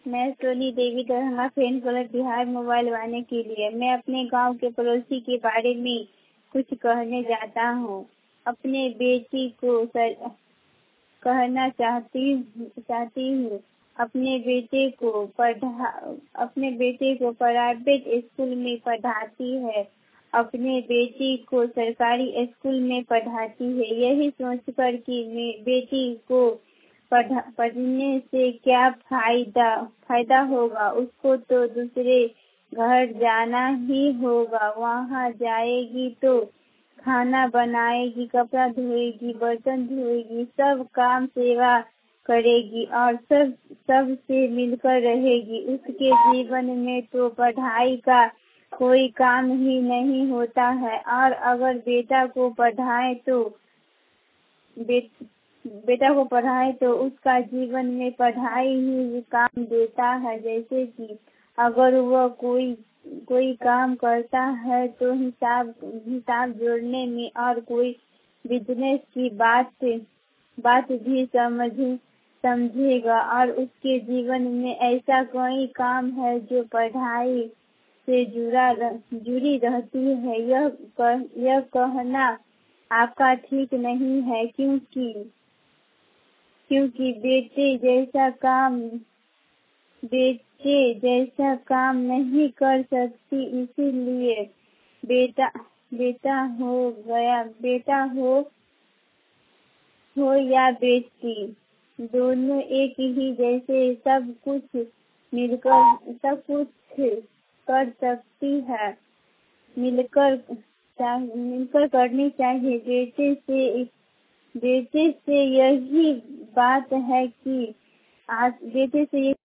मैं Soni Devi Darbhanga fan club Bihar mobile वाले के लिए मैं अपने गांव के पड़ोसी के बारे में कुछ कहने जाता हूँ। अपने बेटी को कहना चाहती हूँ। अपने बेटे को प्राइवेट स्कूल में पढ़ाती है, अपने बेटी को सरकारी स्कूल में पढ़ाती है। यही सोचकर कि बेटी को पढ़ने से क्या फायदा होगा, उसको तो दूसरे घर जाना ही होगा। वहाँ जाएगी तो खाना बनाएगी, कपड़ा धोएगी, बर्तन धोएगी, सब काम सेवा करेगी और सबसे मिलकर रहेगी। उसके जीवन में तो पढ़ाई का कोई काम ही नहीं होता है। और अगर बेटा को पढ़ाए तो उसका जीवन में पढ़ाई ही काम देता है। जैसे कि अगर वह कोई काम करता है तो हिसाब जोड़ने में और कोई बिजनेस की बात भी समझेगा। और उसके जीवन में ऐसा कोई काम है जो पढ़ाई से जुड़ी रहती है। यह कहना आपका ठीक नहीं है, क्योंकि बेटे जैसा काम नहीं कर सकती, इसीलिए बेटा हो या बेटी, दोनों एक ही जैसे सब कुछ कर सकती है। मिलकर करनी चाहिए। बेटे से यही बात है कि बेटे से